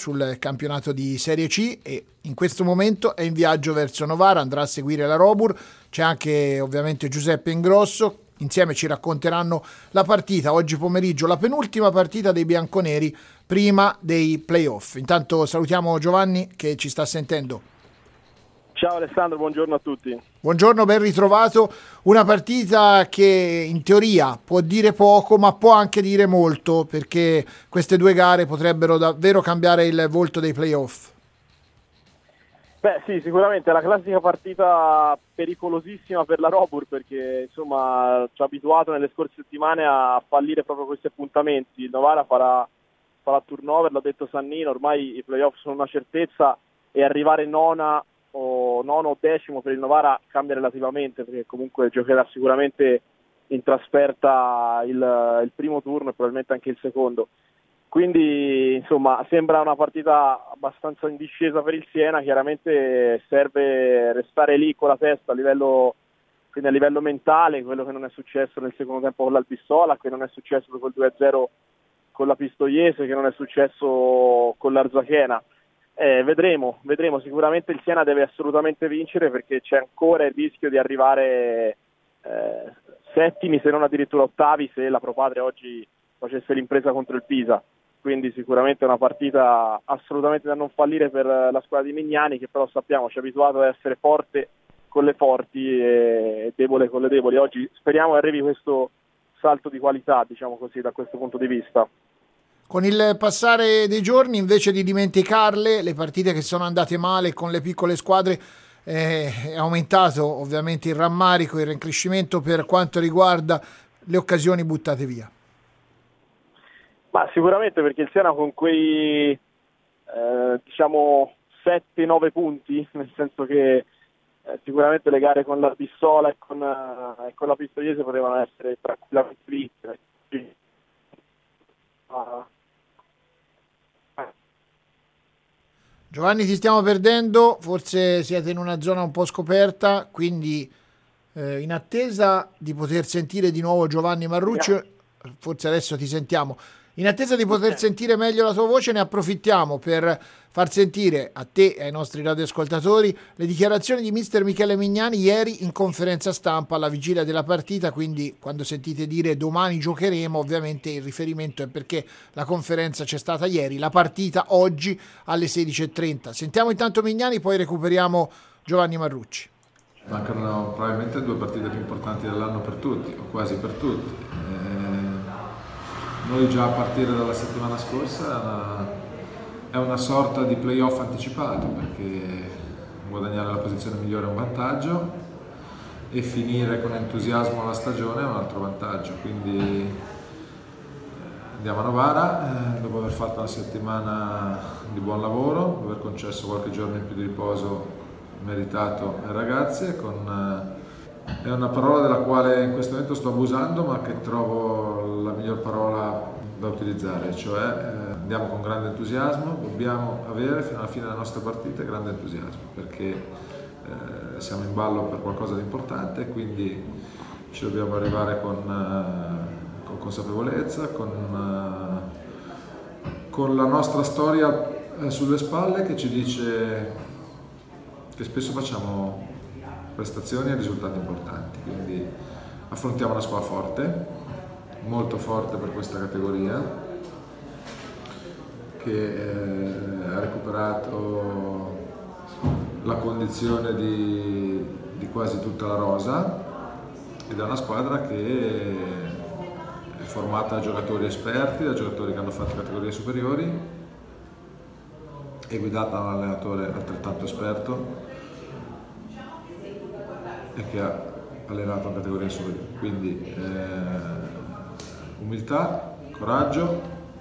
sul campionato di Serie C e in questo momento è in viaggio verso Novara, andrà a seguire la Robur. C'è anche ovviamente Giuseppe Ingrosso, insieme ci racconteranno la partita oggi pomeriggio, la penultima partita dei bianconeri prima dei playoff. Intanto salutiamo Giovanni che ci sta sentendo. Ciao Alessandro, buongiorno a tutti. Buongiorno, ben ritrovato. Una partita che in teoria può dire poco, ma può anche dire molto, perché queste due gare potrebbero davvero cambiare il volto dei playoff. Beh sì, sicuramente è la classica partita pericolosissima per la Robur, perché insomma ci ha abituato nelle scorse settimane a fallire proprio questi appuntamenti. Il Novara farà turnover, l'ha detto Sannino, ormai i playoff sono una certezza e arrivare nono o decimo per il Novara cambia relativamente, perché comunque giocherà sicuramente in trasferta il primo turno e probabilmente anche il secondo. Quindi insomma sembra una partita abbastanza in discesa per il Siena. Chiaramente serve restare lì con la testa a livello mentale, quello che non è successo nel secondo tempo con l'Albissola, che non è successo dopo il 2-0 con la Pistoiese, che non è successo con l'Arzachena. Vedremo, sicuramente il Siena deve assolutamente vincere, perché c'è ancora il rischio di arrivare settimi, se non addirittura ottavi, se la Pro Patria oggi facesse l'impresa contro il Pisa. Quindi sicuramente è una partita assolutamente da non fallire per la squadra di Mignani, che però sappiamo ci è abituato ad essere forte con le forti e debole con le deboli. Oggi speriamo che arrivi questo salto di qualità, diciamo così, da questo punto di vista. Con il passare dei giorni, invece di dimenticarle, le partite che sono andate male con le piccole squadre, è aumentato ovviamente il rammarico, il rincrescimento per quanto riguarda le occasioni buttate via. Ma sicuramente, perché il Siena con quei 7-9 punti, nel senso che sicuramente le gare con la Bissola e con la Pistoiese potevano essere tranquillamente vinte. Giovanni, ti stiamo perdendo, forse siete in una zona un po' scoperta, quindi in attesa di poter sentire di nuovo Giovanni Marrucci, forse adesso ti sentiamo. In attesa di poter sentire meglio la tua voce, ne approfittiamo per far sentire a te e ai nostri radioascoltatori le dichiarazioni di mister Michele Mignani ieri in conferenza stampa alla vigilia della partita. Quindi quando sentite dire domani giocheremo, ovviamente il riferimento è perché la conferenza c'è stata ieri, la partita oggi alle 16:30. Sentiamo intanto Mignani, poi recuperiamo Giovanni Marrucci. Mancano probabilmente due partite più importanti dell'anno per tutti, o quasi per tutti. Noi già a partire dalla settimana scorsa è una sorta di playoff anticipato, perché guadagnare la posizione migliore è un vantaggio e finire con entusiasmo la stagione è un altro vantaggio. Quindi andiamo a Novara dopo aver fatto una settimana di buon lavoro, dopo aver concesso qualche giorno in più di riposo meritato ai ragazzi, è una parola della quale in questo momento sto abusando, ma che trovo la miglior parola da utilizzare, cioè andiamo con grande entusiasmo. Dobbiamo avere fino alla fine della nostra partita grande entusiasmo, perché siamo in ballo per qualcosa di importante, quindi ci dobbiamo arrivare con consapevolezza, con la nostra storia sulle spalle, che ci dice che spesso facciamo prestazioni e risultati importanti. Quindi affrontiamo una squadra forte, molto forte per questa categoria, che ha recuperato la condizione di quasi tutta la rosa, ed è una squadra che è formata da giocatori esperti, da giocatori che hanno fatto categorie superiori, è guidata da un allenatore altrettanto esperto e che ha allenato in categoria superiore. Quindi umiltà, coraggio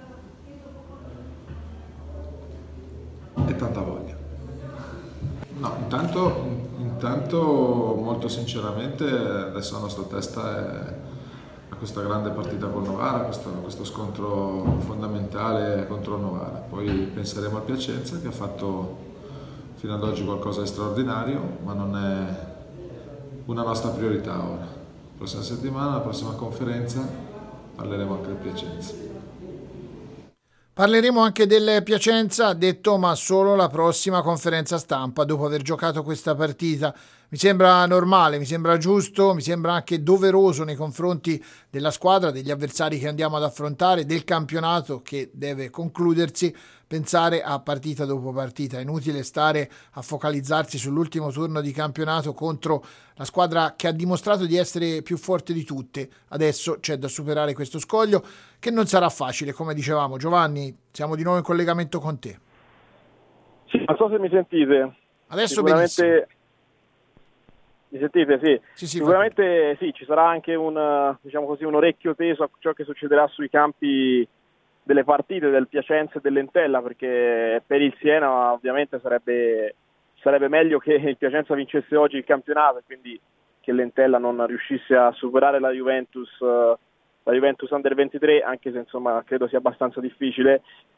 e tanta voglia. No, intanto molto sinceramente adesso la nostra testa è a questa grande partita con Novara, questo scontro fondamentale contro Novara. Poi penseremo al Piacenza, che ha fatto fino ad oggi qualcosa di straordinario, ma non è una nostra priorità ora. La prossima settimana, la prossima conferenza, parleremo anche del Piacenza. Parleremo anche del Piacenza, ha detto, ma solo la prossima conferenza stampa dopo aver giocato questa partita. Mi sembra normale, mi sembra giusto, mi sembra anche doveroso nei confronti della squadra, degli avversari che andiamo ad affrontare, del campionato che deve concludersi, pensare a partita dopo partita. È inutile stare a focalizzarsi sull'ultimo turno di campionato contro la squadra che ha dimostrato di essere più forte di tutte. Adesso c'è da superare questo scoglio che non sarà facile, come dicevamo. Giovanni, siamo di nuovo in collegamento con te. Sì, non so se mi sentite. Adesso benissimo. Mi sentite? Sì. Sì, sicuramente sì, ci sarà anche un, diciamo così, un orecchio teso a ciò che succederà sui campi delle partite del Piacenza e dell'Entella, perché per il Siena ovviamente sarebbe meglio che il Piacenza vincesse oggi il campionato e quindi che l'Entella non riuscisse a superare la Juventus Under 23, anche se insomma credo sia abbastanza difficile,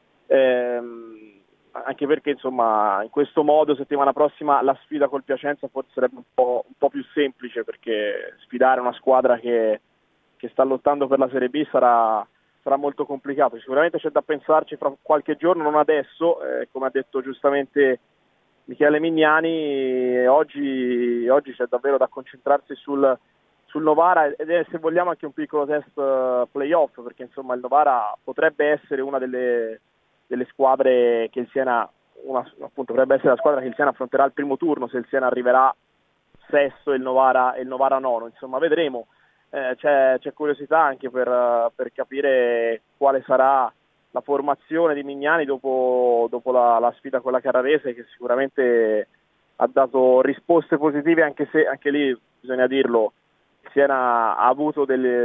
anche perché insomma in questo modo settimana prossima la sfida col Piacenza forse sarebbe un po' più semplice, perché sfidare una squadra che sta lottando per la Serie B sarà molto complicato. Sicuramente c'è da pensarci fra qualche giorno, non adesso, come ha detto giustamente Michele Mignani, oggi c'è davvero da concentrarsi sul Novara, ed è, se vogliamo, anche un piccolo test playoff, perché insomma il Novara potrebbe essere una delle squadre che il Siena, appunto potrebbe essere la squadra che il Siena affronterà al primo turno, se il Siena arriverà sesto e il Novara nono. Insomma, vedremo. C'è curiosità anche per capire quale sarà la formazione di Mignani dopo la sfida con la Carrarese, che sicuramente ha dato risposte positive, anche se anche lì bisogna dirlo, Siena ha avuto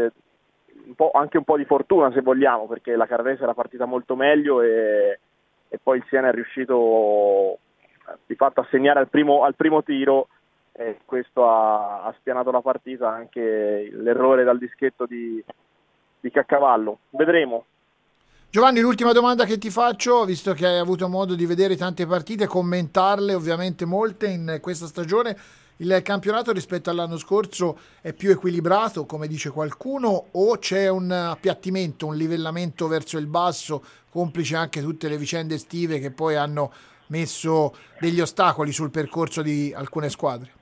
anche un po' di fortuna, se vogliamo, perché la Carrarese era partita molto meglio e poi il Siena è riuscito di fatto a segnare al primo tiro, e questo ha spianato la partita, anche l'errore dal dischetto di Caccavallo. Vedremo. Giovanni, l'ultima domanda che ti faccio, visto che hai avuto modo di vedere tante partite, commentarle, ovviamente molte in questa stagione, il campionato rispetto all'anno scorso è più equilibrato, come dice qualcuno, o c'è un appiattimento, un livellamento verso il basso, complice anche tutte le vicende estive che poi hanno messo degli ostacoli sul percorso di alcune squadre?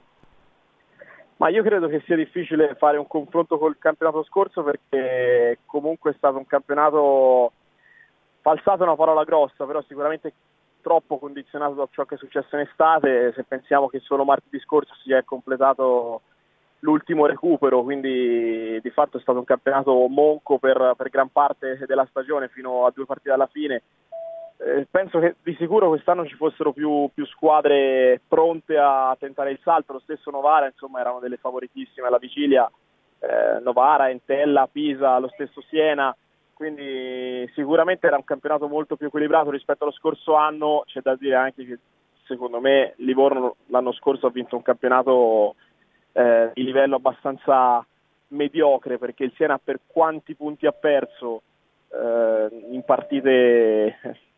Ma io credo che sia difficile fare un confronto col campionato scorso, perché comunque è stato un campionato, falsato è una parola grossa, però sicuramente troppo condizionato da ciò che è successo in estate. Se pensiamo che solo martedì scorso si è completato l'ultimo recupero, quindi di fatto è stato un campionato monco per gran parte della stagione, fino a 2 partite alla fine. Penso che di sicuro quest'anno ci fossero più squadre pronte a tentare il salto. Lo stesso Novara, insomma, erano delle favoritissime alla vigilia, Novara, Entella, Pisa, lo stesso Siena, quindi sicuramente era un campionato molto più equilibrato rispetto allo scorso anno. C'è da dire anche che secondo me Livorno l'anno scorso ha vinto un campionato di livello abbastanza mediocre, perché il Siena, per quanti punti ha perso in partite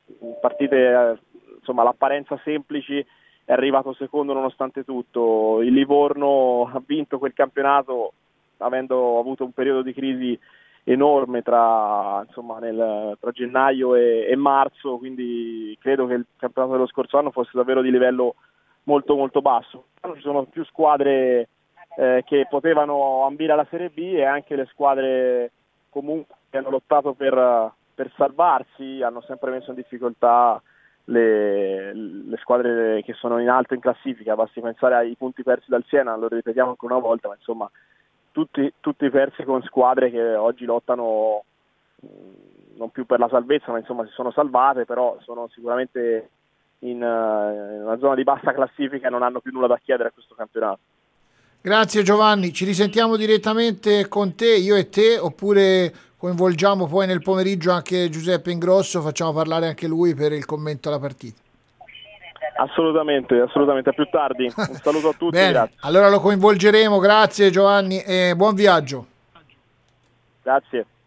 insomma all'apparenza semplici, è arrivato secondo nonostante tutto. Il Livorno ha vinto quel campionato avendo avuto un periodo di crisi enorme tra gennaio e marzo, quindi credo che il campionato dello scorso anno fosse davvero di livello molto molto basso. Ci sono più squadre che potevano ambire alla Serie B, e anche le squadre comunque che hanno lottato per salvarsi hanno sempre messo in difficoltà le squadre che sono in alto in classifica. Basti pensare ai punti persi dal Siena, lo ripetiamo ancora una volta, ma insomma tutti persi con squadre che oggi lottano non più per la salvezza, ma insomma si sono salvate, però sono sicuramente in una zona di bassa classifica e non hanno più nulla da chiedere a questo campionato. Grazie Giovanni, ci risentiamo direttamente con te, io e te, oppure coinvolgiamo poi nel pomeriggio anche Giuseppe Ingrosso, facciamo parlare anche lui per il commento alla partita. Assolutamente, a più tardi. Un saluto a tutti. Bene, grazie. Allora lo coinvolgeremo, grazie Giovanni e buon viaggio. Grazie.